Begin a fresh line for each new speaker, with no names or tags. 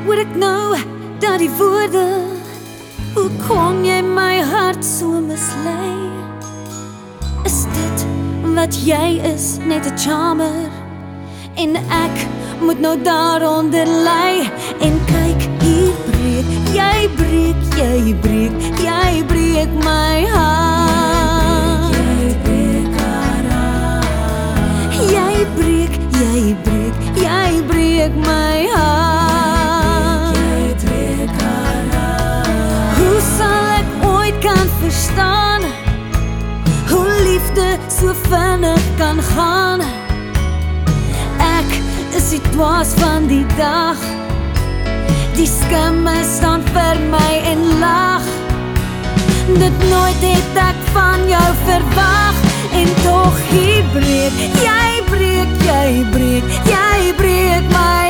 hoor ek nou dat die woorde, hoe kon jy my hart so mislei? Is dit wat jy is, net 'n charmer? En ek moet nou daaronder lê. En kyk, hier breek, jy breek, jy breek, jy breek my hart. Jy breek haar hart. Jy breek, jy breek, jy breek my hart. Jy breek haar hart. Hoe sal ek ooit kan verstaan hoe liefde so vinnig kan gaan? Ek is die dwaas van die dag, die skimme staan vir my en lag. Dit nooit het ek van jou verwag, en tog hier breek, jy breek, jy breek, jy breek my